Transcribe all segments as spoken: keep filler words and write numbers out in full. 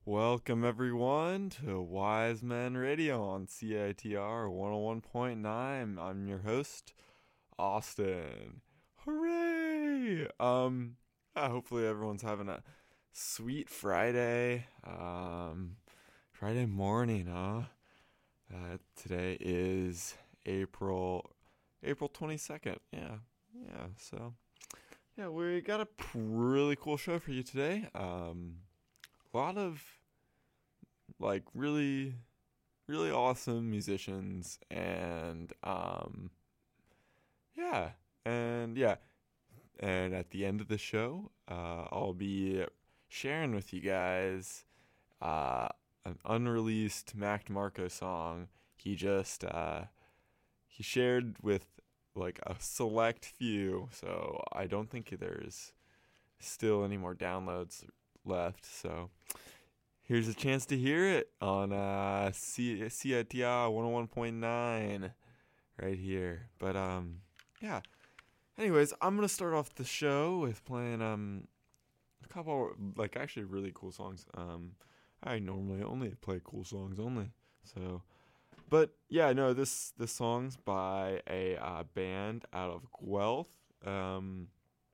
Welcome everyone to Wise Men Radio on C I T R one oh one point nine. I'm your host, Austin. Hooray! Um, uh, hopefully everyone's having a sweet Friday. Um, Friday morning, huh? Uh, today is April April twenty-second. Yeah, yeah. So, yeah, we got a p- really cool show for you today. Um, a lot of like really really awesome musicians and um yeah and yeah and at the end of the show uh I'll be sharing with you guys uh an unreleased Mac DeMarco song. He just uh he shared with like a select few, so I don't think there's still any more downloads left, so here's a chance to hear it on uh, C- CITR one oh one point nine right here. But, um, yeah. Anyways, I'm going to start off the show with playing um, a couple, like, actually really cool songs. Um, I normally only play cool songs only. So, but, yeah, no, this, this song's by a uh, band out of Guelph. Um,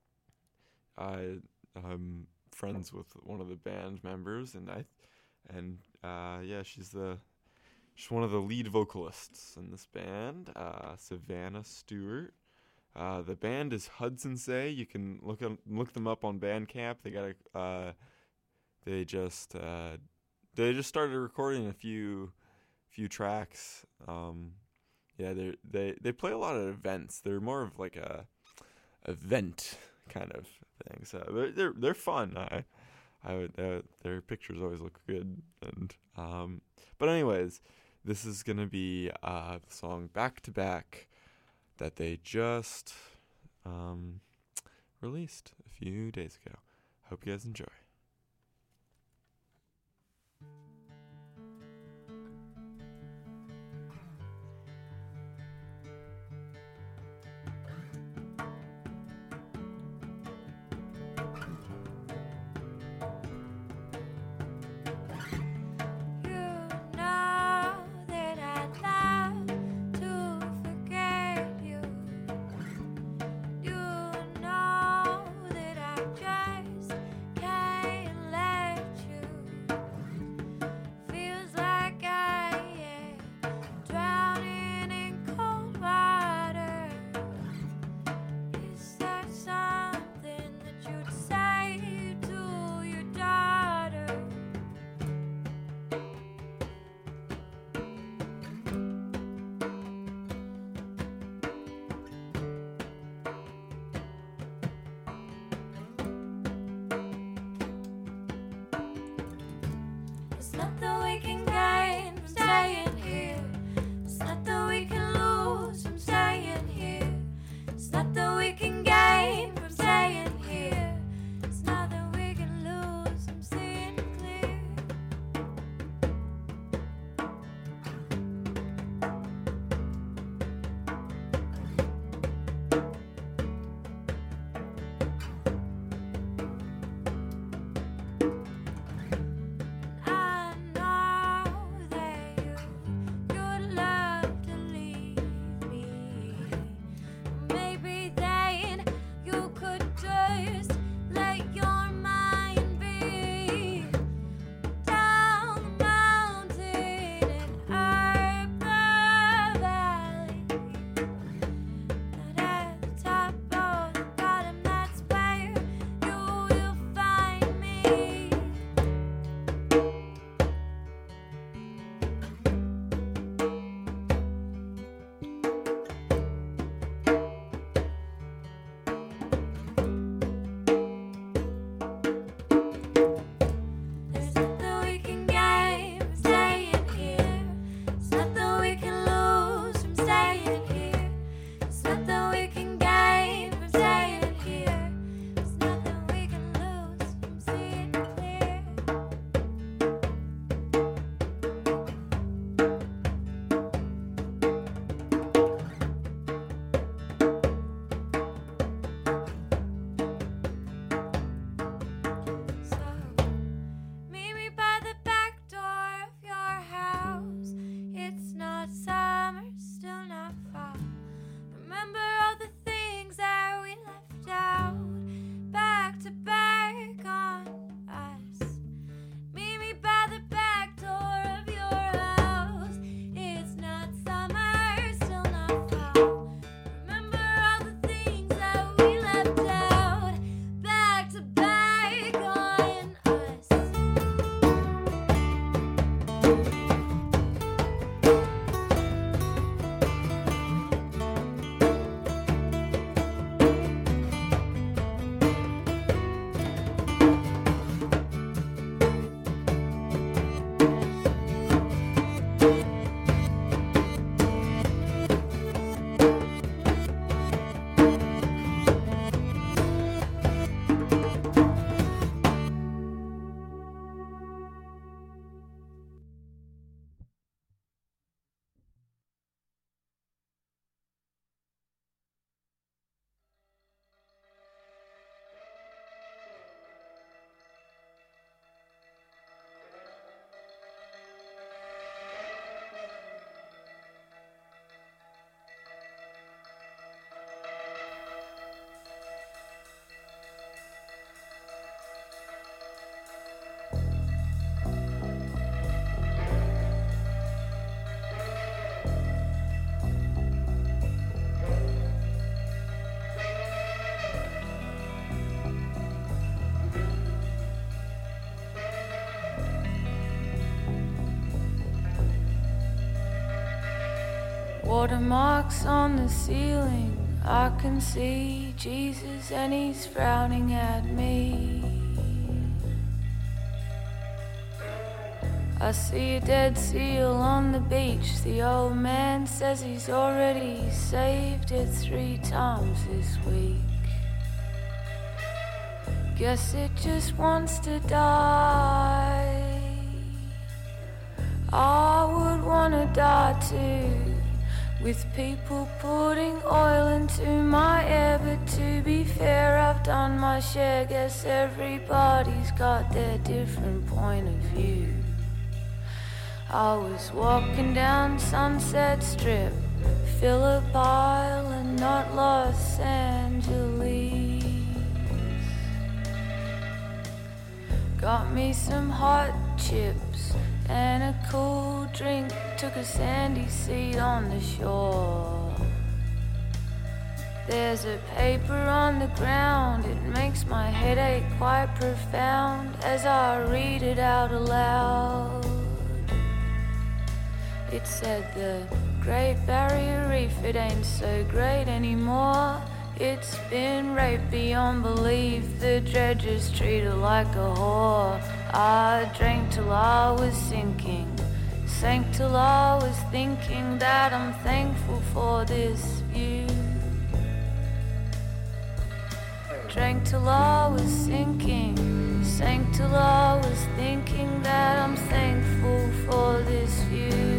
I, I'm friends with one of the band members, and I, and uh, yeah, she's the she's one of the lead vocalists in this band, uh, Savannah Stewart. Uh, the band is Hudson Say. You can look up, look them up on Bandcamp. They got a uh, they just uh, they just started recording a few few tracks. Um, yeah, they they they play a lot of events. They're more of like a event kind of thing. So they're they're they're fun. I I would uh, their pictures always look good, and um but anyways, this is gonna be uh the song Back to Back that they just um released a few days ago. Hope you guys enjoy. I know that you Watermarks on the ceiling, I can see Jesus and he's frowning at me. I see a dead seal on the beach. The old man says he's already saved it three times this week. Guess it just wants to die. I would wanna die too, with people putting oil into my hair. But to be fair, I've done my share. Guess everybody's got their different point of view. I was walking down Sunset Strip, Phillip Island, not Los Angeles. Got me some hot chips and a cool drink, took a sandy seat on the shore. There's a paper on the ground, it makes my headache quite profound as I read it out aloud. It said the Great Barrier Reef, it ain't so great anymore. It's been raped beyond belief, the dredgers treat her like a whore. I drank till I was sinking, sank till I was thinking that I'm thankful for this view. Drank till I was sinking, sank till I was thinking that I'm thankful for this view.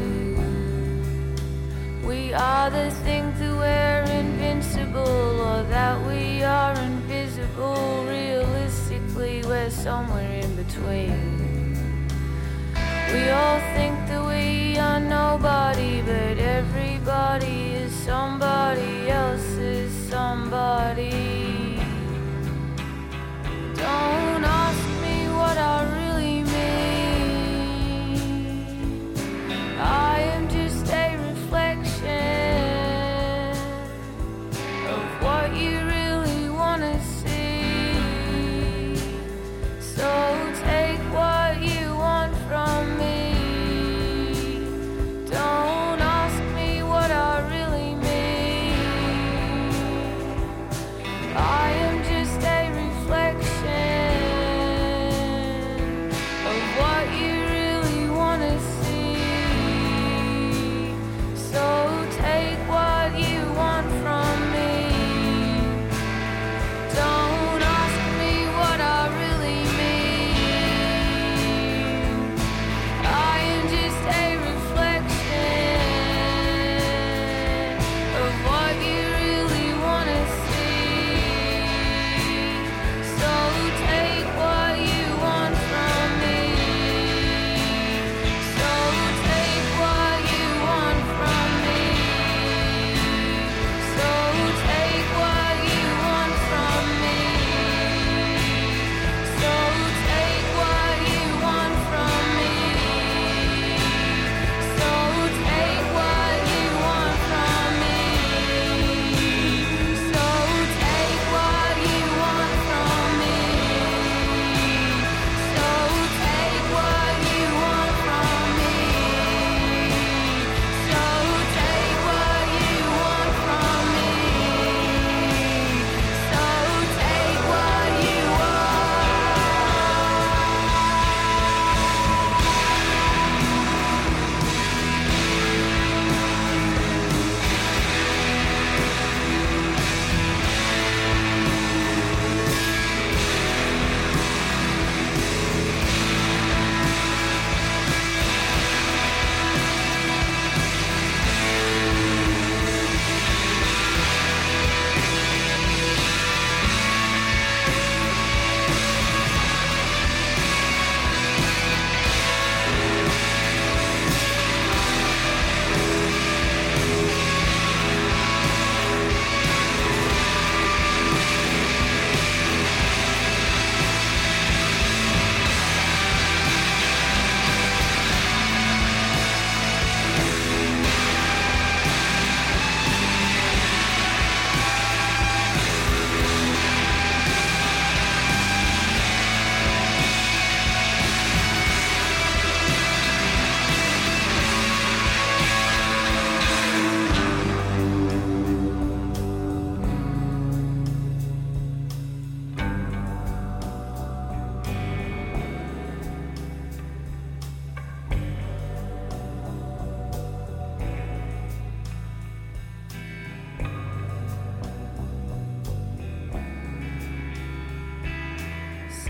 We either think that we're invincible or that we are invisible. Realistically, we're somewhere in between. We all think that we are nobody, but everybody is somebody else's somebody. Don't ask me what I really mean. I am just a reflection of what you really want to see. So take what you want from me. Don't ask me what I really mean.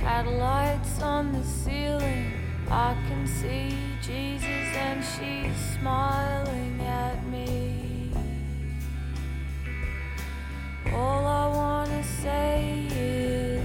Satellites on the ceiling, I can see Jesus and she's smiling at me. All I wanna say is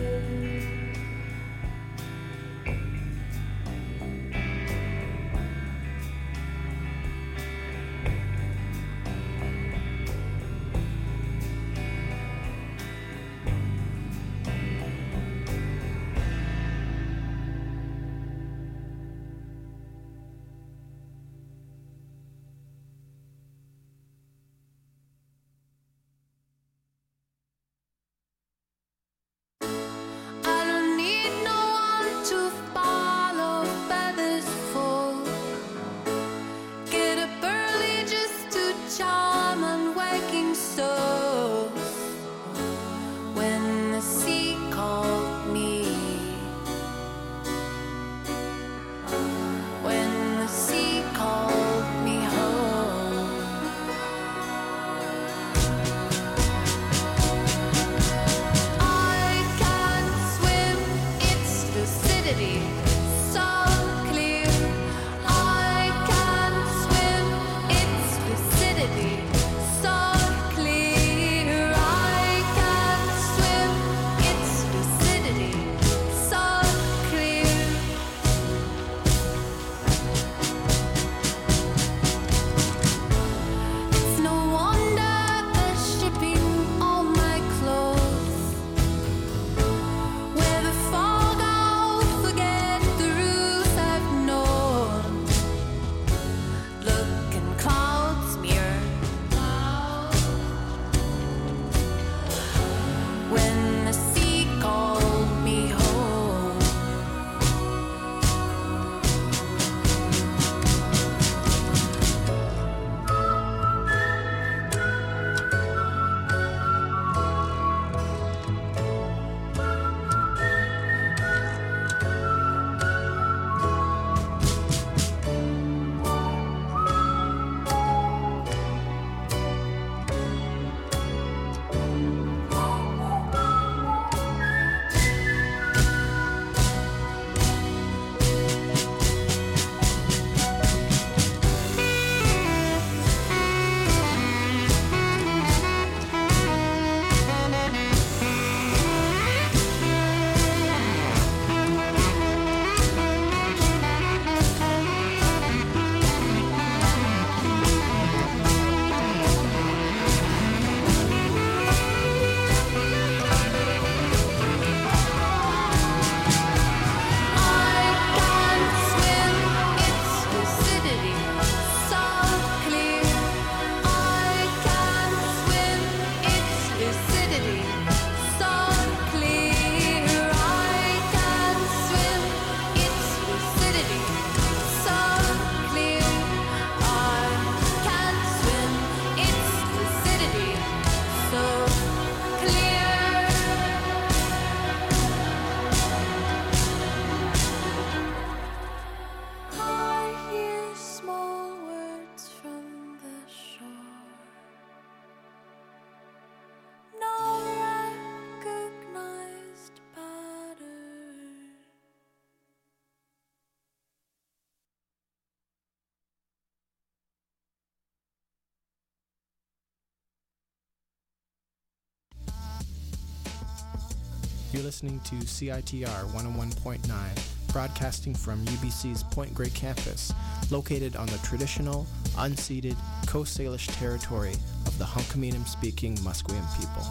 You're listening to C I T R one oh one point nine, broadcasting from U B C's Point Grey campus, located on the traditional, unceded Coast Salish territory of the Hunkaminam-speaking Musqueam people.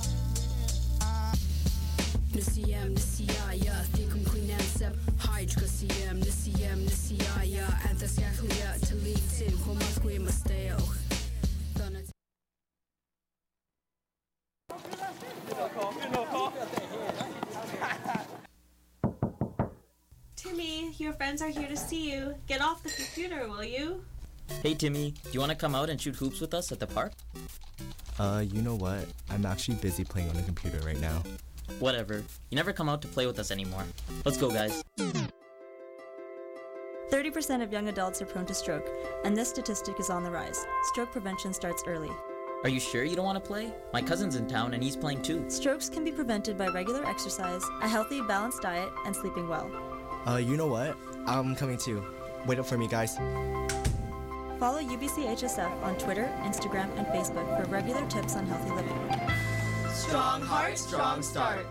Timmy, your friends are here to see you. Get off the computer, will you? Hey Timmy, do you want to come out and shoot hoops with us at the park? Uh, you know what? I'm actually busy playing on the computer right now. Whatever. You never come out to play with us anymore. Let's go, guys. thirty percent of young adults are prone to stroke, and this statistic is on the rise. Stroke prevention starts early. Are you sure you don't want to play? My cousin's in town and he's playing too. Strokes can be prevented by regular exercise, a healthy, balanced diet, and sleeping well. Uh, you know what? I'm coming too. Wait up for me, guys. Follow U B C H S F on Twitter, Instagram, and Facebook for regular tips on healthy living. Strong heart, strong start.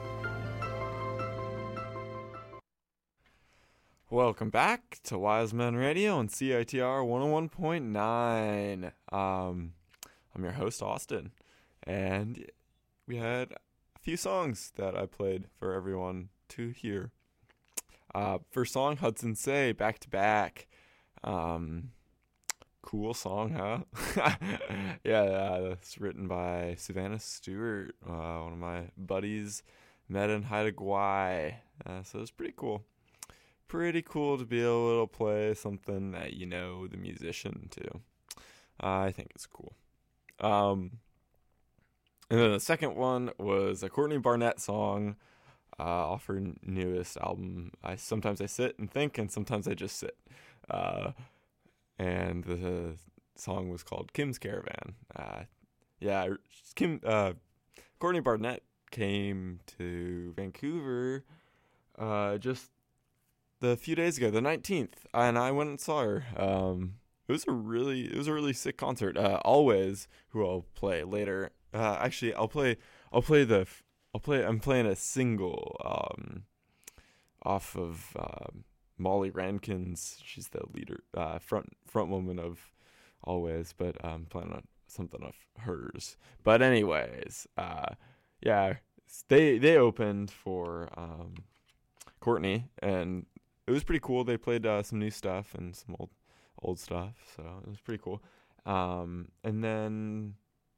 Welcome back to Wise Men Radio on C I T R one oh one point nine. Um, I'm your host, Austin, and we had a few songs that I played for everyone to hear. Uh, first song, Hudson Say, Back to Back. Um, cool song, huh? yeah, uh, it's written by Savannah Stewart, uh, one of my buddies, met in Haida Gwaii, uh, so it's pretty cool. Pretty cool to be able to play something that you know the musician too. Uh, I think it's cool. Um, and then the second one was a Courtney Barnett song uh, off her newest album. I sometimes I sit and think, and sometimes I just sit. Uh, and the song was called Kim's Caravan. Uh, yeah, Kim uh, Courtney Barnett came to Vancouver uh, just. The few days ago, the nineteenth, and I went and saw her. Um, it was a really, it was a really sick concert. Uh, Always, who I'll play later. Uh, actually, I'll play, I'll play the, I'll play. I'm playing a single um, off of uh, Molly Rankins. She's the leader, uh, front front woman of Always, but I'm playing on something of hers. But anyways, uh, yeah, they they opened for um, Courtney and. It was pretty cool. They played uh, some new stuff and some old old stuff, so it was pretty cool. Um, and then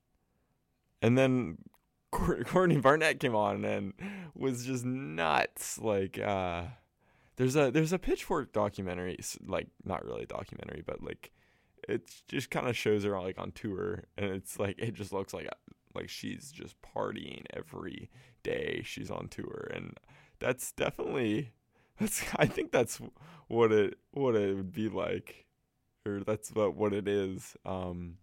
and then Courtney Barnett came on and was just nuts. Like uh, there's a there's a Pitchfork documentary, like not really a documentary, but like it just kind of shows her like on tour, and it's like it just looks like like she's just partying every day she's on tour, and that's definitely. That's, I think that's what it what it would be like, or that's what, what it is. Um,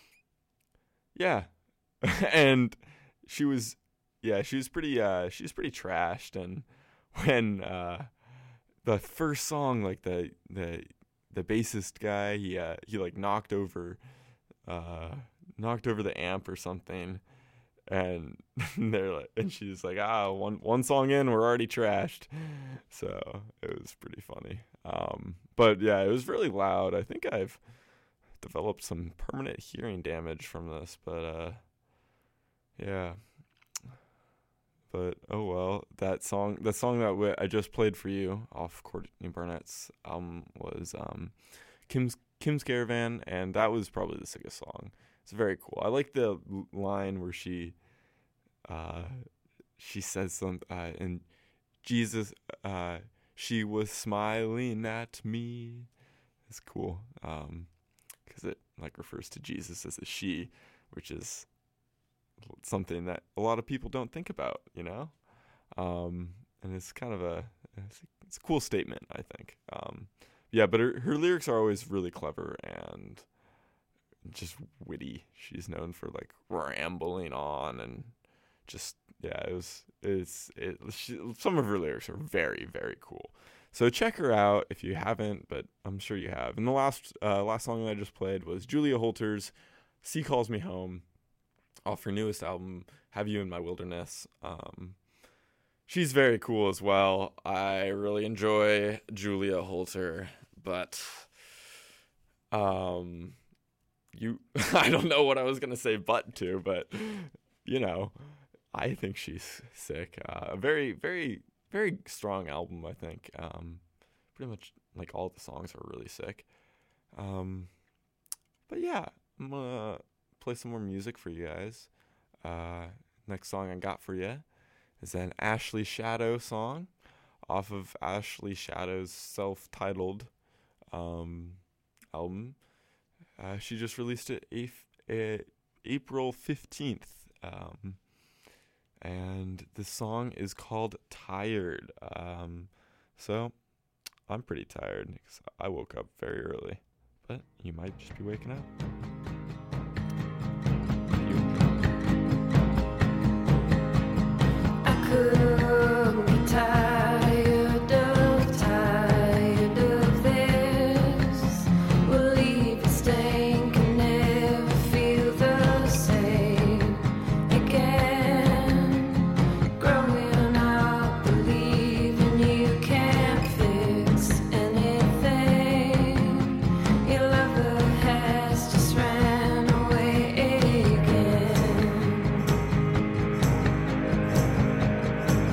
yeah, and she was, yeah, she was pretty, uh, she was pretty trashed. And when uh, the first song, like the the the bassist guy, he uh, he like knocked over, uh, knocked over the amp or something. And they're like, and she's like, ah, one one song in, we're already trashed. So it was pretty funny. Um, but yeah, it was really loud. I think I've developed some permanent hearing damage from this. But uh, yeah. But oh well, that song, the song that w- I just played for you off Courtney Barnett's album was um, Kim's Kim's Caravan, and that was probably the sickest song. It's very cool. I like the line where she, uh, she says something, uh, and Jesus, uh, she was smiling at me. It's cool, um, because it like refers to Jesus as a she, which is something that a lot of people don't think about, you know, um, and it's kind of a, it's a, it's a cool statement, I think. Um, yeah, but her her lyrics are always really clever and. Just witty. She's known for like rambling on and just yeah. It was it's it. She, some of her lyrics are very very cool. So check her out if you haven't, but I'm sure you have. And the last uh, last song that I just played was Julia Holter's "Sea Calls Me Home" off her newest album, "Have You in My Wilderness." Um, she's very cool as well. I really enjoy Julia Holter, but um. You, I don't know what I was gonna say, but to, but you know, I think she's sick. Uh, a very, very, very strong album. I think. Um, pretty much like all the songs are really sick. Um, but yeah, I'm gonna play some more music for you guys. Uh, next song I got for you is an Ashley Shadow song off of Ashley Shadow's self-titled um, album. Uh, she just released it af- uh, April fifteenth, um, and the song is called Tired. Um, so I'm pretty tired because I woke up very early, but you might just be waking up. You couldn't be tired of, tired of this. We'll leave it stain, can never feel the same again. Growing up, believing you can't fix anything. Your lover has just ran away again.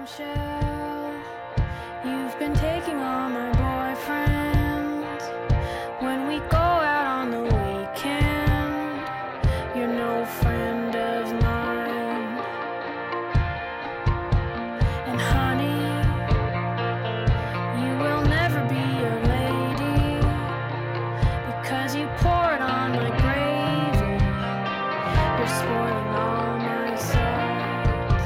bombshell. You've been taking all my boyfriends. When we go out on the weekend, you're no friend of mine. And honey, you will never be a lady, because you pour it on like gravy. You're spoiling all my sides.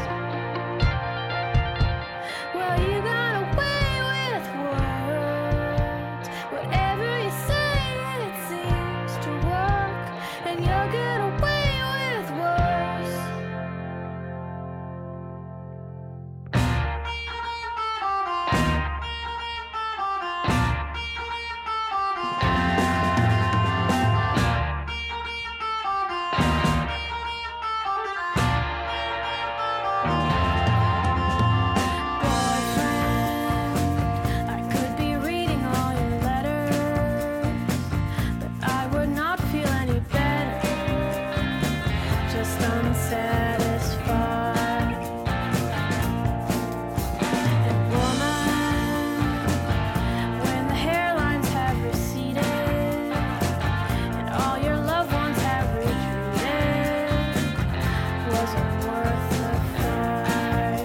Well, you got away with words. Whatever you say, it seems to work, and you'll get away with worse. Boyfriend, I could be reading all your letters, but I would not feel any better, just unsatisfied. And woman, when the hairlines have receded and all your loved ones have retreated, was it worth the fight?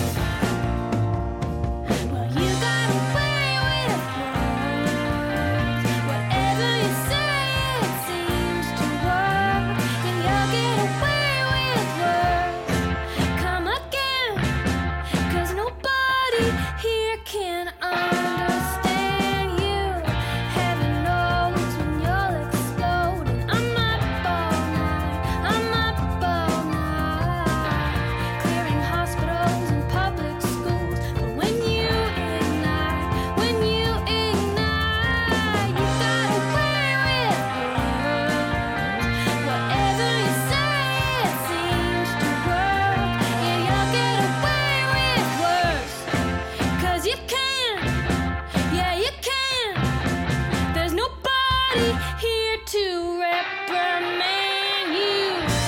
Well, you got away with words. Whatever you say, it seems to work, and you'll get away with words. Come again, 'cause nobody here can understand you. Heaven knows when you'll explode, and I'm up all night, I'm up all night, clearing hospitals and public schools. But when you ignite, when you ignite, you got away with words. Whatever you say, it seems to work, and you'll get away with worse. 'Cause you can, yeah, you can. There's nobody here to reprimand you.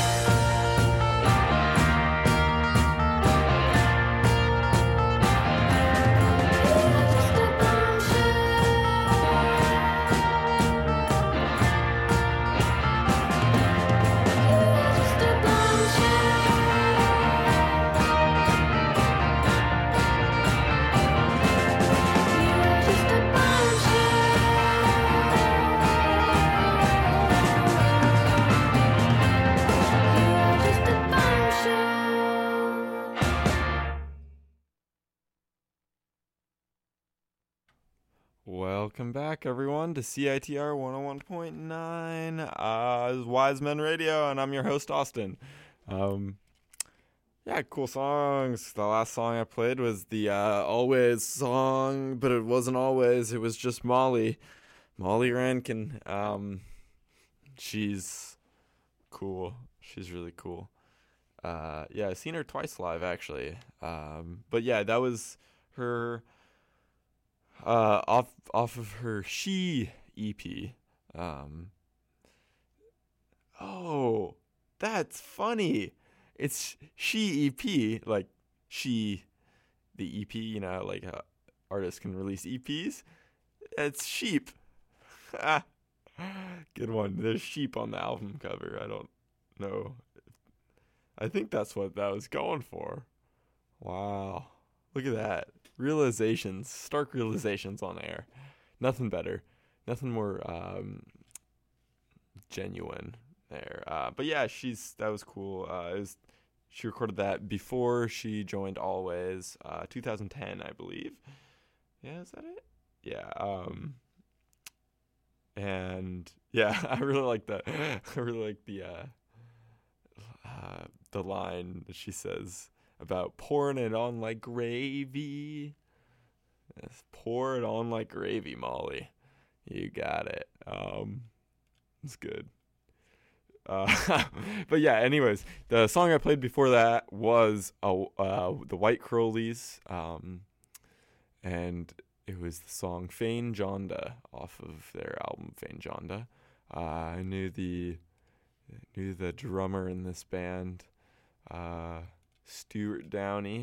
Just a bombshell. Just a bombshell. Just a bombshell. Just a bombshell. Welcome back, everyone, to C I T R one oh one point nine, uh, this is Wise Men Radio, and I'm your host, Austin. Um, yeah, cool songs. The last song I played was the uh, Always song, but it wasn't Always. It was just Molly. Molly Rankin. Um, she's cool. She's really cool. Uh, yeah, I've seen her twice live, actually. Um, but yeah, that was her... Uh, off off of her She E P. Um, oh, that's funny. It's She E P, like She, the E P. You know, like uh, artists can release E Ps. It's sheep. Good one. There's sheep on the album cover. I don't know. I think that's what that was going for. Wow, look at that. Realizations, stark realizations on air. Nothing better. Nothing more um, genuine there. Uh, but yeah, she's that was cool. Uh, it was, she recorded that before she joined Always, uh, two thousand ten, I believe. Yeah, is that it? Yeah. Um, and yeah, I really like the. I really like the. Uh, uh, the line that she says about pouring it on like gravy. Yes, pour it on like gravy, Molly. You got it. Um, it's good. Uh, but yeah, anyways, the song I played before that was uh, uh, the White Crowleys, um, and it was the song Fane Jonda off of their album Fane Jonda. Uh, I knew the knew the drummer in this band, uh, Stuart Downey.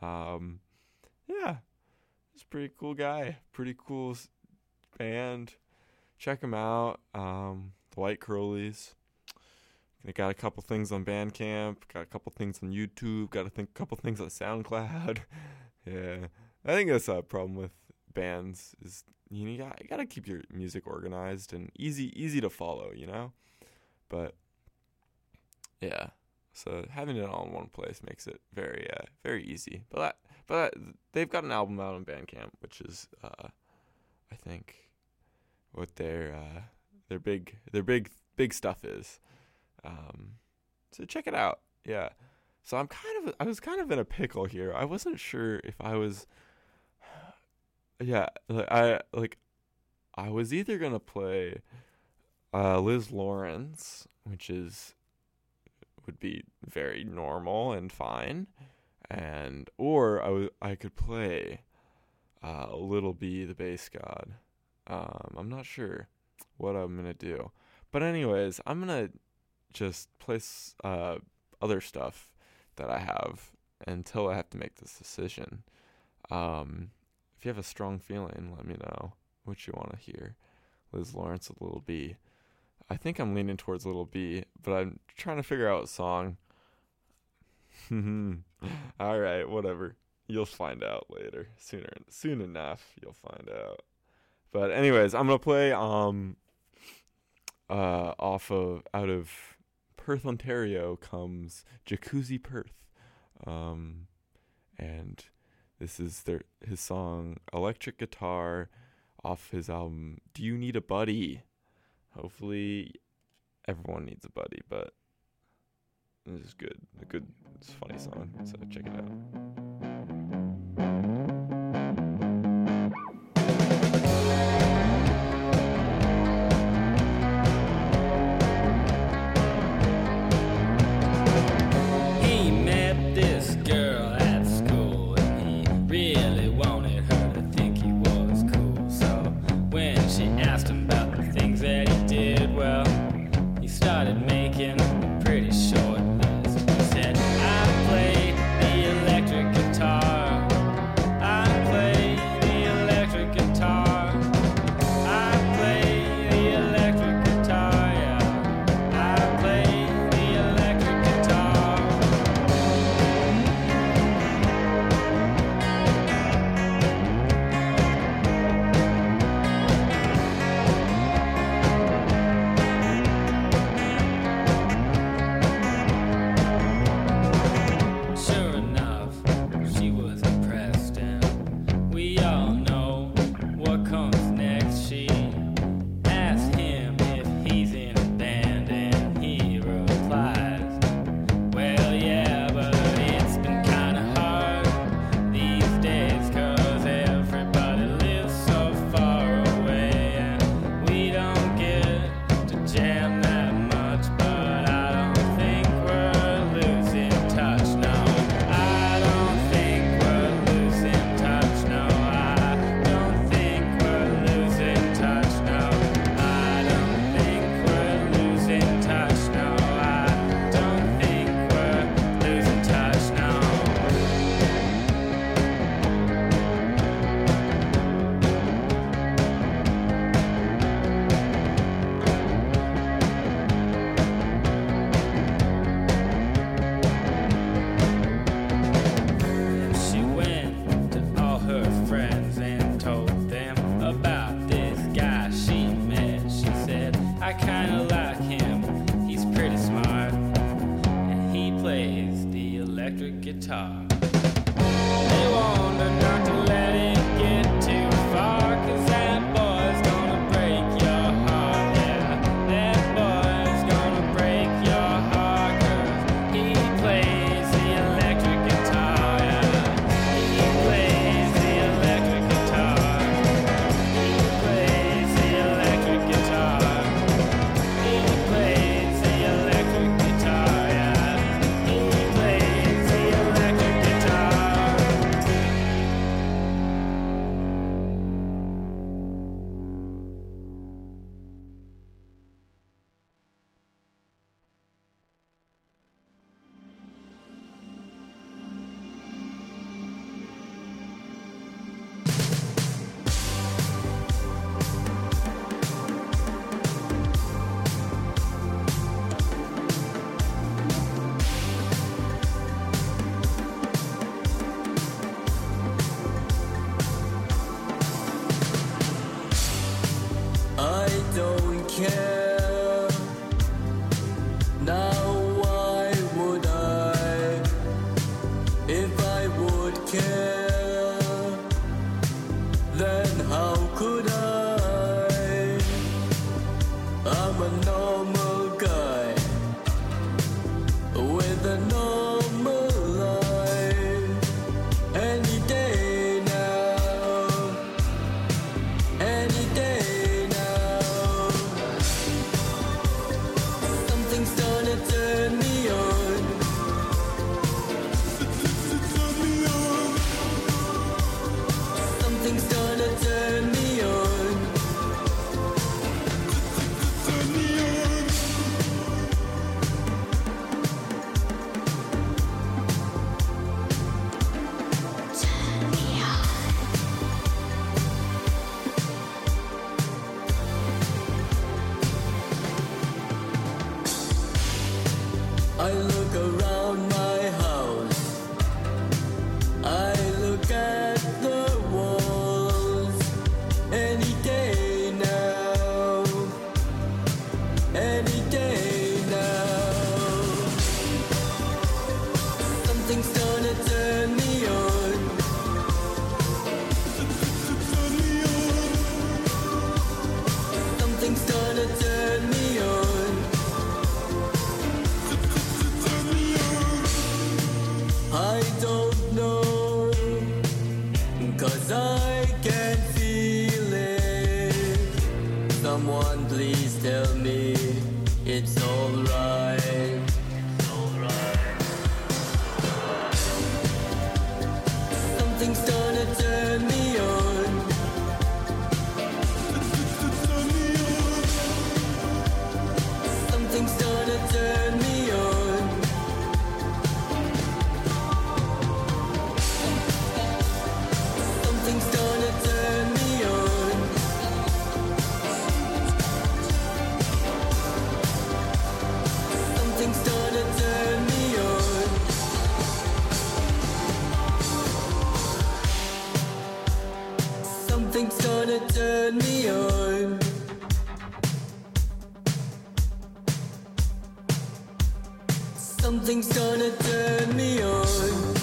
Um, yeah, he's a pretty cool guy. Pretty cool s- band. Check him out. Um, the White Curlies. They got a couple things on Bandcamp. Got a couple things on YouTube. Got a th- couple things on SoundCloud. Yeah, I think that's a problem with bands is you know, you got you got to keep your music organized and easy easy to follow, you know. But yeah, so having it all in one place makes it very uh, very easy. But that, but they've got an album out on Bandcamp, which is uh, I think what their uh, their big their big big stuff is. Um, so check it out. Yeah. So I'm kind of I was kind of in a pickle here. I wasn't sure if I was. Yeah, like I like I was either gonna play uh, Liz Lawrence, which is would be very normal and fine, and or I w- I could play uh, Little B, the Bass God. Um, I'm not sure what I'm gonna do, but anyways, I'm gonna just play s- uh, other stuff that I have until I have to make this decision. Um, If you have a strong feeling, let me know what you want to hear. Liz Lawrence with Little B. I think I'm leaning towards Little B, but I'm trying to figure out a song. All right, whatever. You'll find out later. Sooner, soon enough, you'll find out. But anyways, I'm gonna play um uh off of out of Perth, Ontario comes Jacuzzi Perth, um and. This is their his song Electric Guitar off his album Do You Need a Buddy? Hopefully everyone needs a buddy, but this is good. A good it's a funny song, so check it out. Making a pretty short list. He said, I played the electric guitar. could I? I'm a normal guy with a normal life. Any day now, any day now. Something's gonna turn me on. Something's gonna turn me on. I look around my house, I look at the walls. Any day now, any day now. Something's gonna turn me on. Something's gonna turn me on. I don't know, 'cause I can feel it. Someone please tell me it's alright. Something's gonna turn me on. Something's gonna turn me on. Something's gonna turn me on. Something's gonna turn me on. Something's gonna turn me on. Something's gonna turn me on.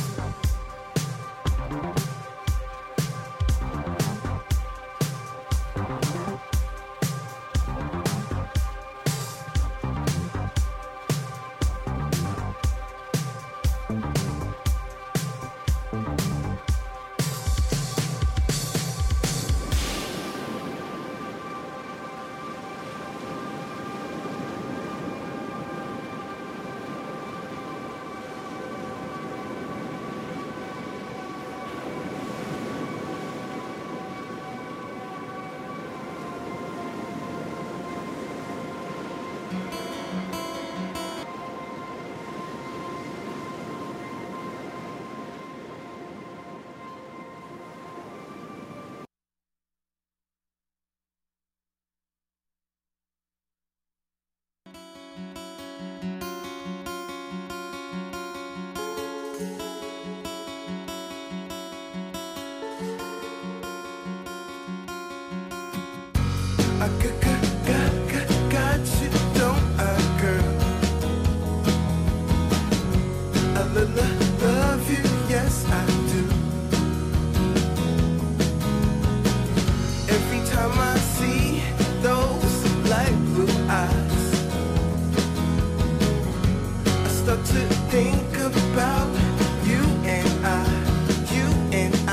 I got, got, got, got, got you, don't I, girl? I lo- lo- love you, yes I do. Every time I see those light blue eyes, I start to think about you and I, you and I.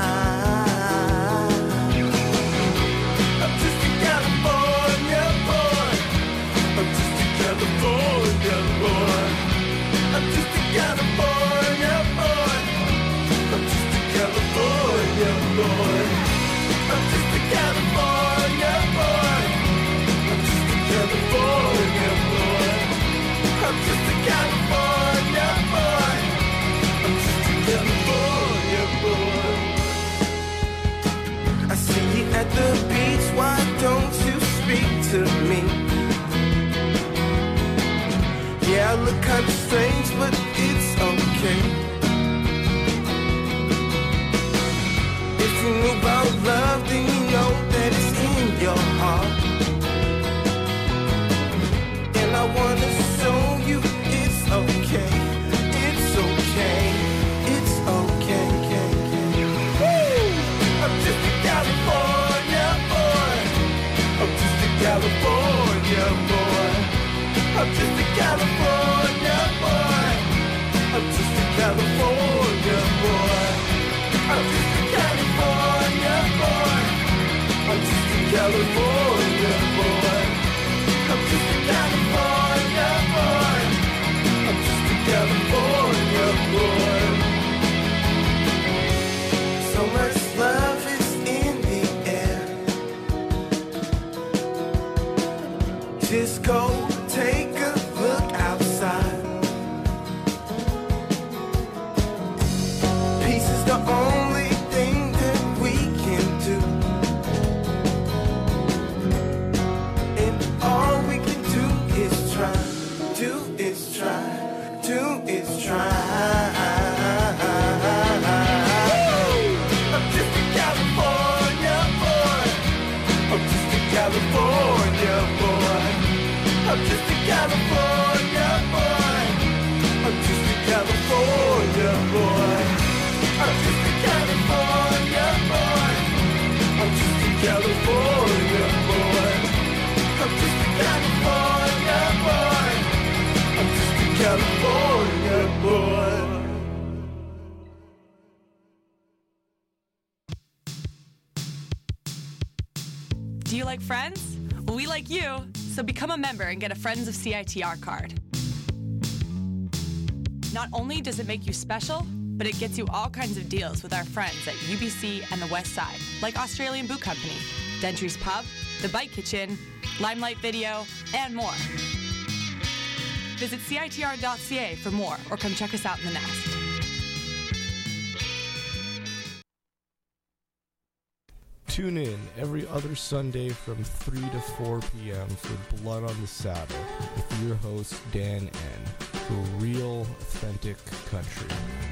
I'm just a California boy. I'm just a California boy. I'm just a California boy. I'm just a California boy. I'm just a California boy. I'm just a California boy. I'm just a California boy. I'm just a California boy. I see you at the beach, why don't you speak to me? Yeah, I look kinda strange, but it's okay. If you knew about love, then you know that it's in your heart. And I wanna show you it's okay. It's okay. It's okay. Woo! I'm just a California boy. California boy. I'm just a California boy. I'm just a California boy. I'm just a California boy. I'm just a California boy. I'm just a California boy. I'm just a California boy. So much love is in the air. Just go take a look outside. Peace is the only thing that we can do. And all we can do is try, do is try, do is try. I'm just a California boy. I'm just a California boy. I'm just a California boy. I'm just a California boy. I'm just a California boy. I'm just a California boy. I'm just a California boy. I'm just a California boy. Do you like Friends? Well, we like you, so become a member and get a Friends of C I T R card. Not only does it make you special, but it gets you all kinds of deals with our friends at U B C and the West Side, like Australian Boot Company, Dentry's Pub, The Bite Kitchen, Limelight Video, and more. Visit C I T R dot C A for more, or come check us out in the Nest. Tune in every other Sunday from three to four p.m. for Blood on the Saddle with your host, Dan N., for real, authentic country.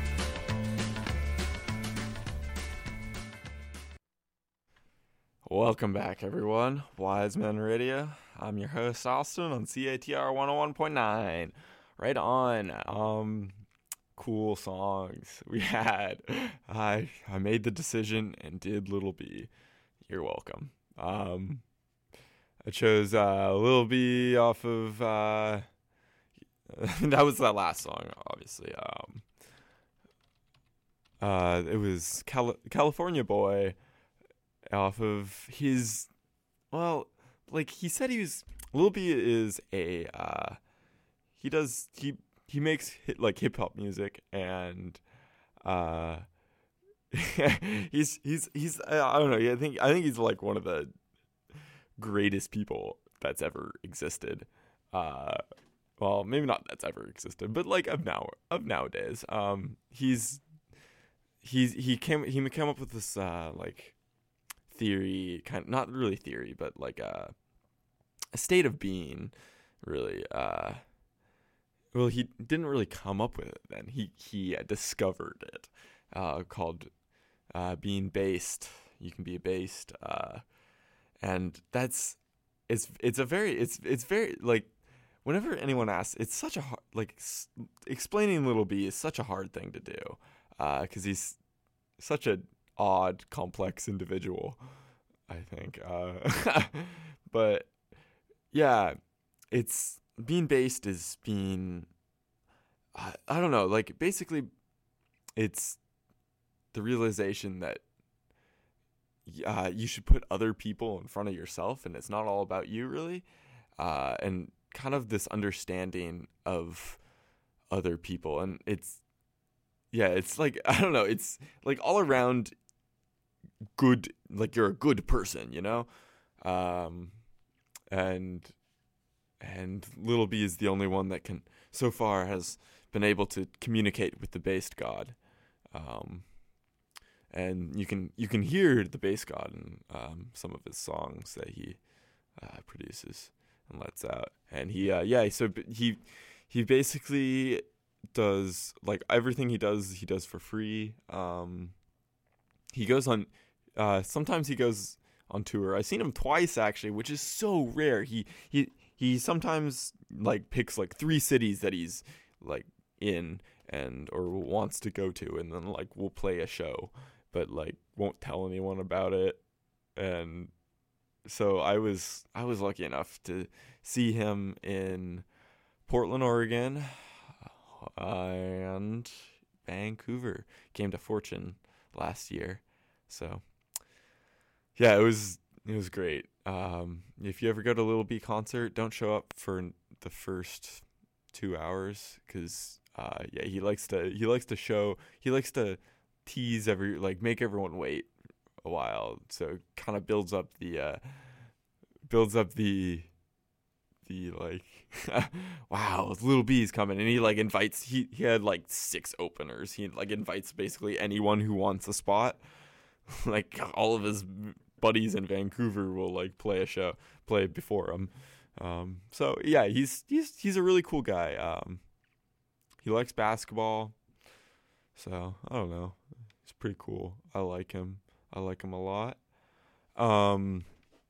Welcome back, everyone. Wise Men Radio. I'm your host, Austin, on C A T R one oh one point nine. Right on. Um, cool songs we had. I I made the decision and did Little B. You're welcome. Um, I chose uh, Lil B off of, uh, that was that last song, obviously. Um, uh, it was Cali- California Boy off of his, well, like he said he was, Lil B is a, uh, he does, he, he makes hit, like hip hop music, and, uh, he's he's he's I don't know. I think I think he's like one of the greatest people that's ever existed. Uh, well, maybe not that's ever existed, but like of now of nowadays. Um, he's he's he came he came up with this uh like theory, kind of not really theory, but like a a state of being, really. Uh, well, he didn't really come up with it then. He he uh, discovered it. Uh, called uh, being based. You can be based, uh, and that's it's it's a very it's it's very like whenever anyone asks, it's such a hard like s- explaining Little B is such a hard thing to do, because uh, he's such an odd, complex individual, I think. Uh, but yeah, it's being based is being I, I don't know, like basically it's the realization that uh, you should put other people in front of yourself, and it's not all about you, really. Uh, and kind of this understanding of other people. And it's, yeah, it's like, I don't know, it's like all around good, like you're a good person, you know? Um, and, and Little B is the only one that can, so far, has been able to communicate with the based God. Um, And you can you can hear the bass god in um, some of his songs that he uh, produces and lets out. And he uh, yeah so he he basically does like everything he does he does for free. Um, he goes on uh, sometimes he goes on tour. I've seen him twice actually, which is so rare. He he he sometimes like picks like three cities that he's like in and or wants to go to, and then like we'll play a show, but like won't tell anyone about it. And so I was I was lucky enough to see him in Portland, Oregon, and Vancouver. Came to Fortune last year, so yeah, it was it was great. Um, if you ever go to a Little B concert, don't show up for the first two hours because uh, yeah, he likes to he likes to show he likes to tease every like make everyone wait a while, so it kind of builds up the uh, builds up the the like wow, Little B's coming, and he like invites he he had like six openers. He like invites basically anyone who wants a spot. Like all of his buddies in Vancouver will like play a show, play before him. Um, so yeah, he's he's he's a really cool guy. Um, he likes basketball, so I don't know. He's pretty cool. I like him. I like him a lot. Um,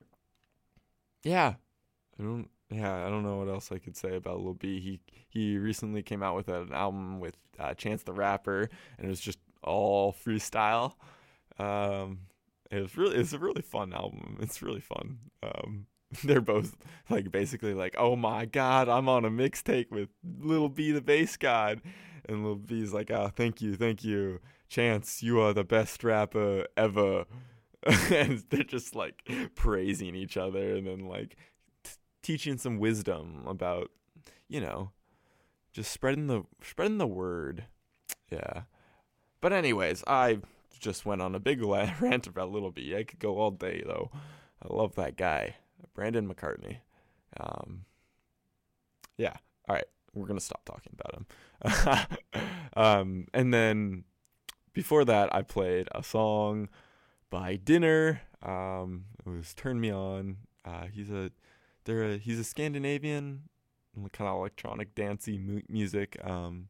yeah, I don't. Yeah, I don't know what else I could say about Lil B. He he recently came out with an album with uh, Chance the Rapper, and it was just all freestyle. Um, it was really it's a really fun album. It's really fun. Um, they're both like basically like, oh my god, I'm on a mixtape with Lil B, the bass god, and Lil B's like, ah, oh, thank you, thank you, Chance, you are the best rapper ever. And they're just like praising each other, and then like t- teaching some wisdom about, you know, just spreading the spreading the word. Yeah. But anyways, I just went on a big rant about Lil B. I could go all day though. I love that guy, Brandon McCartney. Um, yeah. All right, we're gonna stop talking about him. um, and then before that, I played a song by Dinner. Um, it was "Turn Me On." Uh, he's a, they're a, he's a Scandinavian kind of electronic dancey mu- music. Um,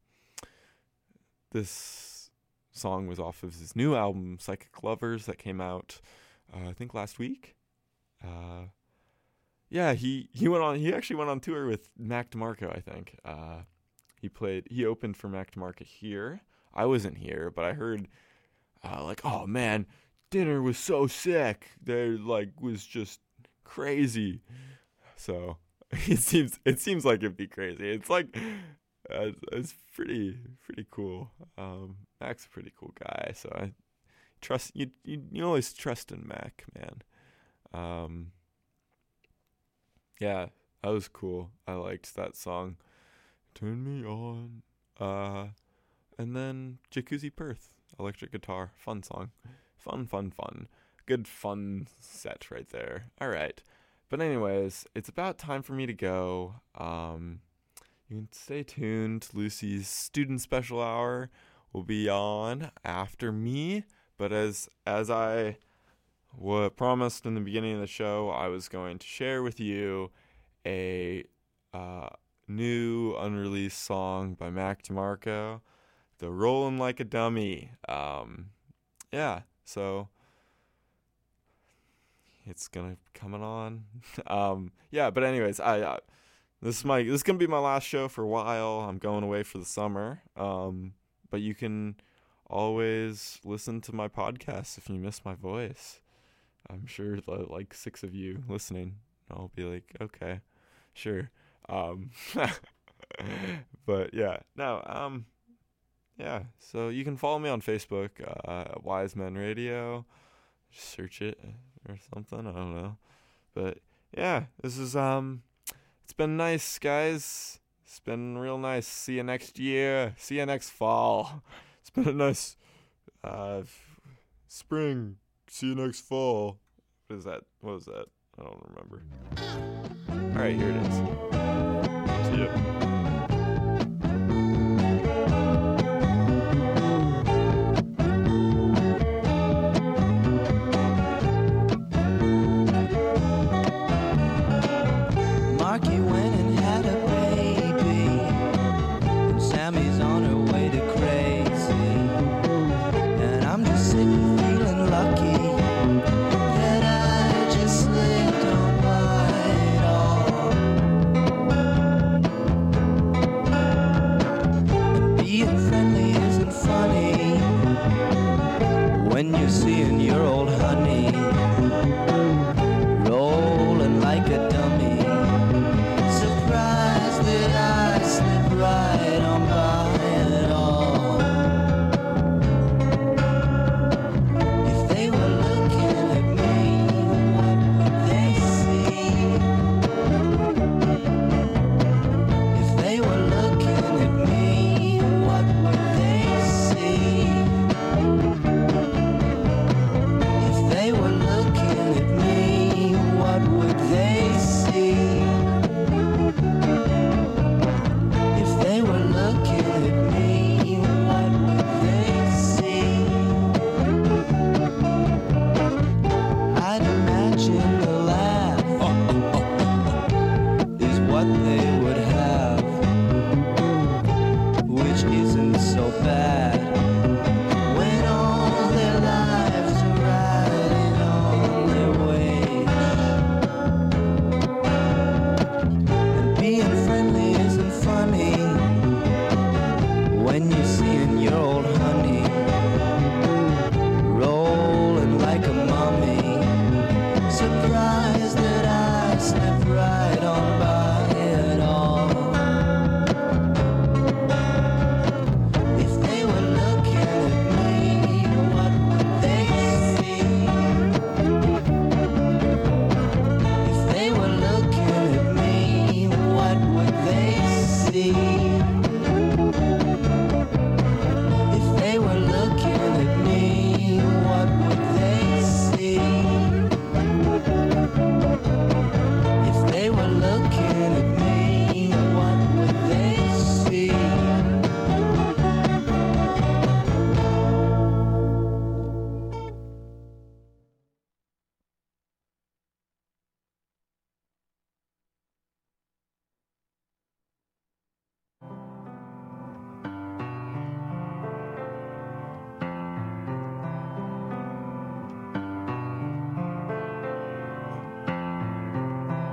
this song was off of his new album, Psychic Lovers, that came out, uh, I think last week. Uh, yeah, he, he went on, he actually went on tour with Mac DeMarco, I think. Uh, he played, he opened for Mac DeMarco here. I wasn't here, but I heard, uh, like, oh man, Dinner was so sick. They like was just crazy. So it seems it seems like it'd be crazy. It's like uh, it's pretty pretty cool. Um, Mac's a pretty cool guy, so I trust you. You, you always trust in Mac, man. Um, yeah, that was cool. I liked that song. Turn Me On. Uh, and then Jacuzzi Perth, electric guitar, fun song. Fun, fun, fun. Good fun set right there. All right. But anyways, it's about time for me to go. Um, you can stay tuned. Lucy's student special hour will be on after me. But as as I w- promised in the beginning of the show, I was going to share with you a uh, new unreleased song by Mac DeMarco, the Rollin' Like a Dummy. Um, yeah. So it's gonna coming on. um, yeah, but anyways, I uh, this is my this is gonna be my last show for a while. I'm going away for the summer. Um, but you can always listen to my podcast if you miss my voice. I'm sure the, like six of you listening, I'll be like, okay, sure. Um, but yeah, no. Um. Yeah, so you can follow me on Facebook, uh, at Wise Men Radio. Just search it or something, I don't know. But yeah, this is um, it's been nice, guys. It's been real nice. See you next year. See you next fall. It's been a nice uh, spring. See you next fall. What is that? What was that? I don't remember. All right, here it is. See ya.